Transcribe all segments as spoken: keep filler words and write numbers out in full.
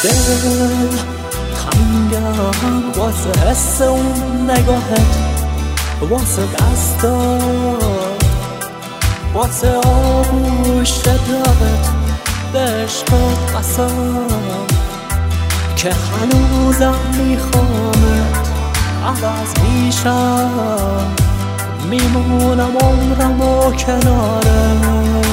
دل تنگم واسه حس اون نگاهت، واسه دستات، واسه آغوش دلت، به عشقت قسم که هنوزم میخوامت. عوض میشم میمونم عمرم و کنارت،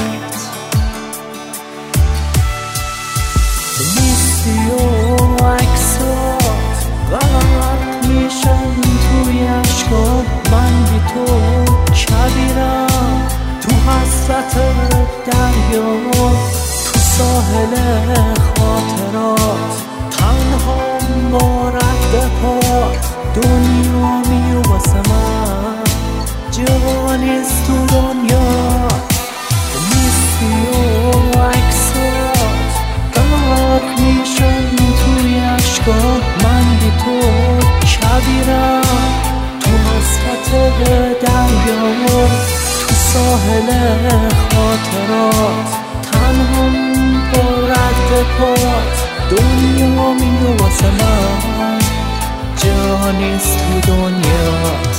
نیستی و عکسات غرق میشن توی عشقات. من بی تو کبیرم تو حسرت دریا، تو ساحل خاطرات، تنها با رد پات. دنیا می واسه من جا نیست تو دنیا، نیستی و عکسات غرق میشن توی عشقات. من بی تو کبیرم تو حسرت دریا، تو ساحل خاطرات، تنها با رد پات. دنیا می واسه من جا نیست تو دنیات.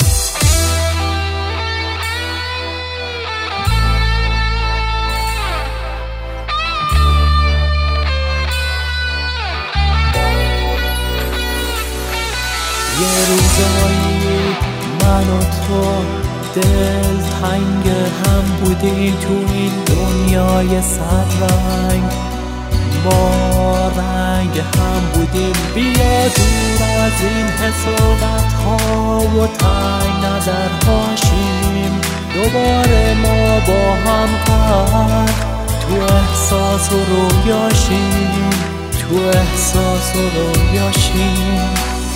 یه روزایی من و تو دل تنگ هم بودیم تو این دنیای صد رنگ، ما رنگ هم بودیم. بیا دور از این حسادت ها و تنگ نظر هاشیم، دوباره ما با هم قرد تو احساس و رویاشیم، تو احساس و رویاشیم.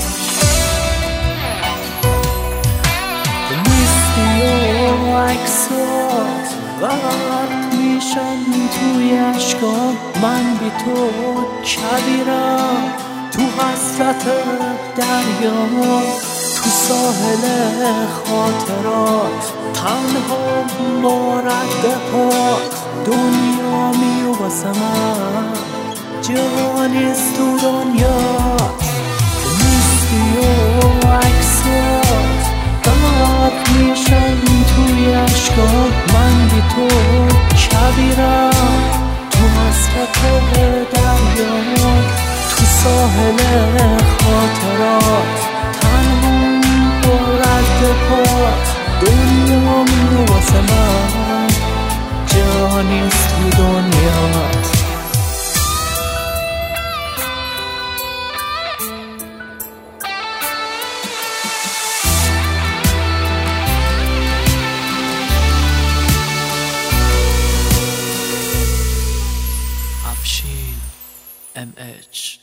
نیستی و عکسات غرق میشن توی عشقات. من بی تو کبیرم تو حسرت دریا، تو ساحل خاطرات، تنها با رد پات. دنیا می واسه من جا نیست تو دنیات، نیستی و عکسات غرق میشن توی عشقات. من بی تو کبیرم تو حسرت دریا، تو ساحل خاطرات، تنها با رد پات. دنیا می واسه من جا نیست تو دنیات. افشین ام اچ